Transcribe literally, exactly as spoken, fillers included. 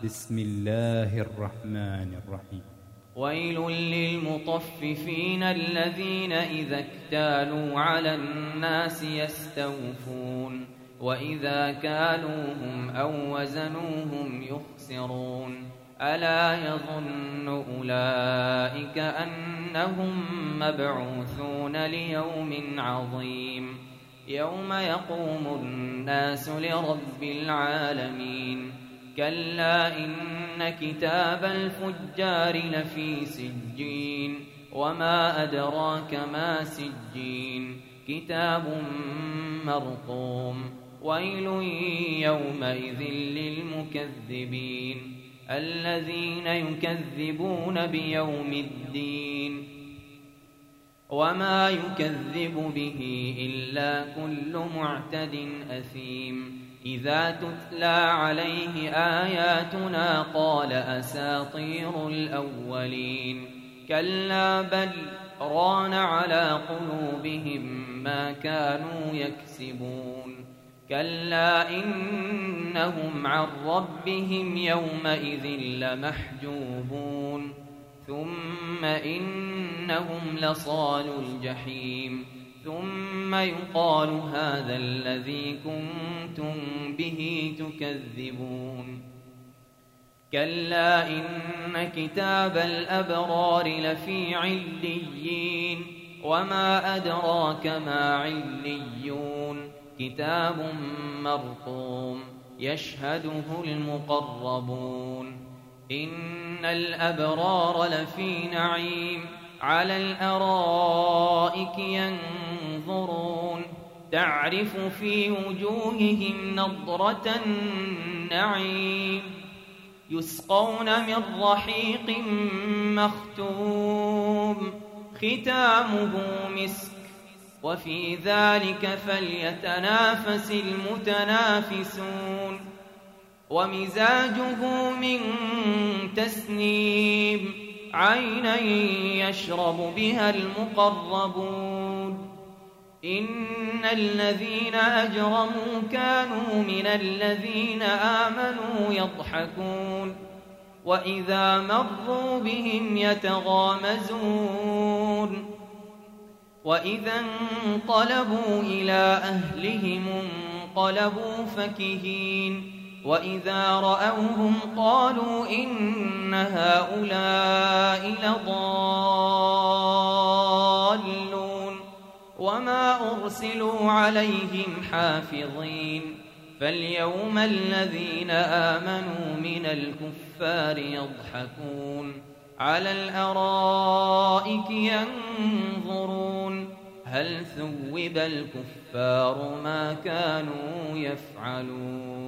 بسم الله الرحمن الرحيم. ويل للمطففين الذين إذا اكتالوا على الناس يستوفون وإذا كالوهم أو وزنوهم يخسرون ألا يظن أولئك أنهم مبعوثون ليوم عظيم يوم يقوم الناس لرب العالمين كلا إن كتاب الفجار لفي سجين وما أدراك ما سجين كتاب مرقوم ويل يومئذ للمكذبين الذين يكذبون بيوم الدين وما يكذب به إلا كل معتد أثيم إذا تتلى عليه آياتنا قال أساطير الأولين كلا بل ران على قلوبهم ما كانوا يكسبون كلا إنهم عن ربهم يومئذ لمحجوبون ثم إنهم لصال الجحيم ثم يقال هذا الذي كنتم به تكذبون كلا إن كتاب الأبرار لفي عليين وما أدراك ما عليون كتاب مرقوم يشهده المقربون إن الأبرار لفي نعيم على الأرائك ينظرون تعرف في وجوههم نضرة النعيم يسقون من رحيق مختوم ختامه مسك وفي ذلك فليتنافس المتنافسون ومزاجه من تسنيم عينا يشرب بها المقربون إن الذين أجرموا كانوا من الذين آمنوا يضحكون وإذا مروا بهم يتغامزون وإذا انقلبوا إلى أهلهم انقلبوا فكهين وإذا رأوهم قالوا إن هؤلاء لضالون وما أرسلوا عليهم حافظين فاليوم الذين آمنوا من الكفار يضحكون على الأرائك ينظرون هل ثوب الكفار ما كانوا يفعلون